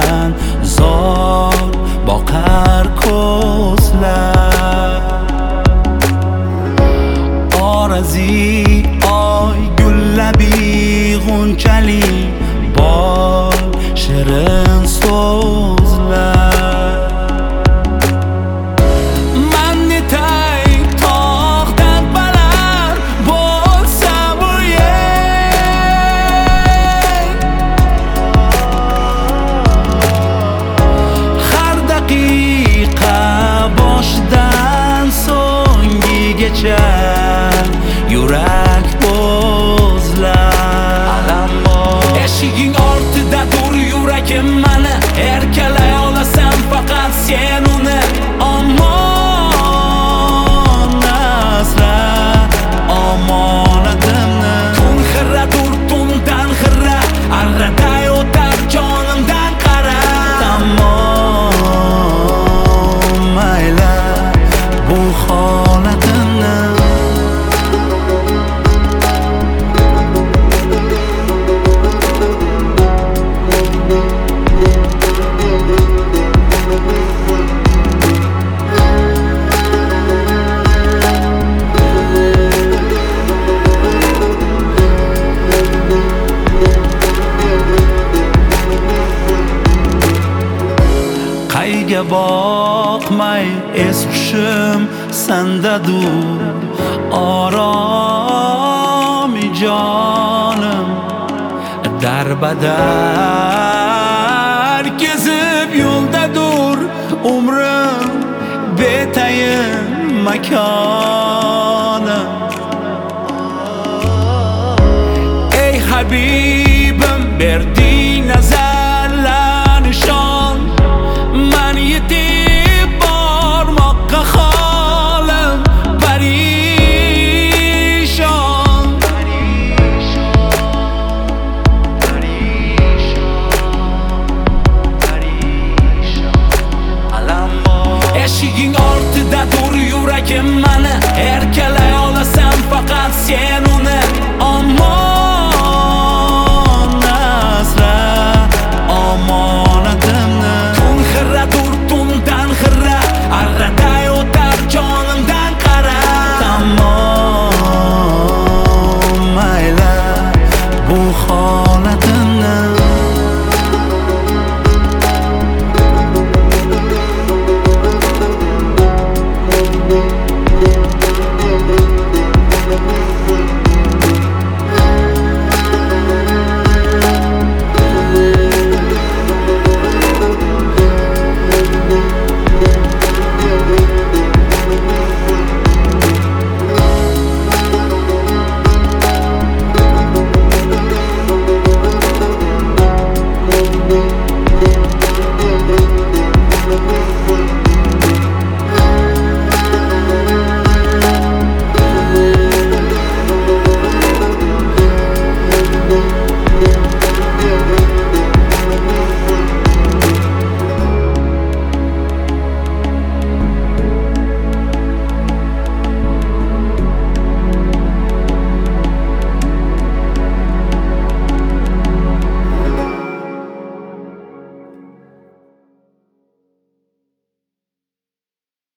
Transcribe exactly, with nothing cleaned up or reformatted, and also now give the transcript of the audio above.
bilan zor boqar ko'zlar. Orazi oy gullabi g'unchali bol shirin so'zlar. Man netay tog'dan baland bo'lsa bu yer, har daqiqa boshdan so'ngigacha yurak bo'zlar. Alam bor eshiging ortida dur yuragim mani, erkalay olasan faqat sen uni. Omon asra omonatimni, tun xirra dur tundan xirra, arraday o'tar jonimdan qara. Tamom mayla bu holatimni. Qayga boqmay es hushim sandadur, oromi jonim darbadar kezib yo'ldadur umrim, betayin makonim. Ey habibim berding nazarlar nishon, man yetib bormoqqa holim parishon. Alam bor eshiging ortida dur yuragim mani, erkalay olasan faqat sen uni.